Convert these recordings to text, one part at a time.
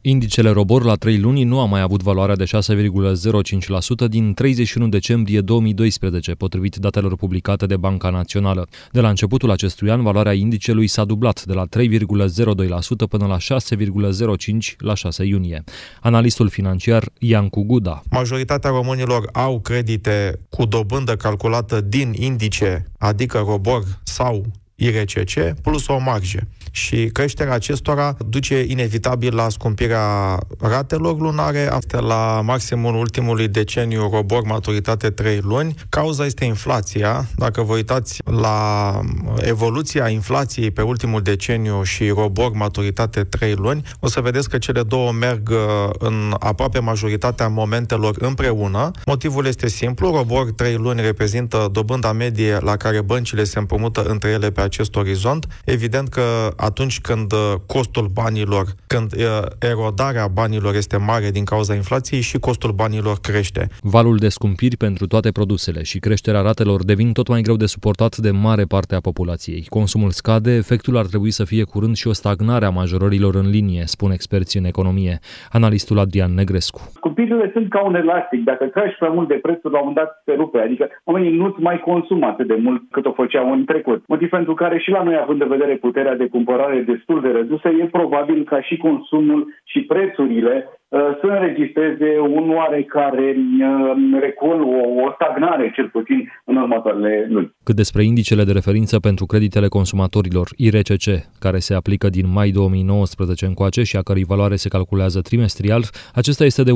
Indicele ROBOR la 3 luni nu a mai avut valoarea de 6,05% din 31 decembrie 2012, potrivit datelor publicate de Banca Națională. De la începutul acestui an, valoarea indicelui s-a dublat, de la 3,02% până la 6,05% la 6 iunie. Analistul financiar Iancu Guda. Majoritatea românilor au credite cu dobândă calculată din indice, adică ROBOR sau IRCC, plus o marjă. Și creșterea acestora duce inevitabil la scumpirea ratelor lunare, la maximul ultimului deceniu ROBOR maturitate 3 luni. Cauza este inflația. Dacă vă uitați la evoluția inflației pe ultimul deceniu și ROBOR maturitate 3 luni, o să vedeți că cele două merg în aproape majoritatea momentelor împreună. Motivul este simplu. ROBOR 3 luni reprezintă dobânda medie la care băncile se împrumută între ele pe acest orizont. Evident că atunci când costul banilor, când erodarea banilor este mare din cauza inflației, și costul banilor crește. Valul de scumpiri pentru toate produsele și creșterea ratelor devin tot mai greu de suportat de mare parte a populației. Consumul scade, efectul ar trebui să fie curând și o stagnare a majorărilor în linie, spun experții în economie. Analistul Adrian Negrescu. Scumpirile sunt ca un elastic. Dacă tragi prea mult de prețuri, la un moment dat se rupe. Adică oamenii nu-ți mai consumă atât de mult cât o făceau în trecut. Motiv pentru care și la noi, având în vedere puterea de cumpărare destul de redusă, e probabil ca și consumul și prețurile să înregistreze un oarecare recul, o stagnare, cel puțin în următoarele luni. Cât despre indicele de referință pentru creditele consumatorilor, IRCC, care se aplică din mai 2019 încoace și a cărei valoare se calculează trimestrial, acesta este de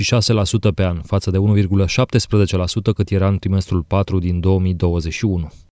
1,86% pe an, față de 1,17% cât era în trimestrul 4 din 2021.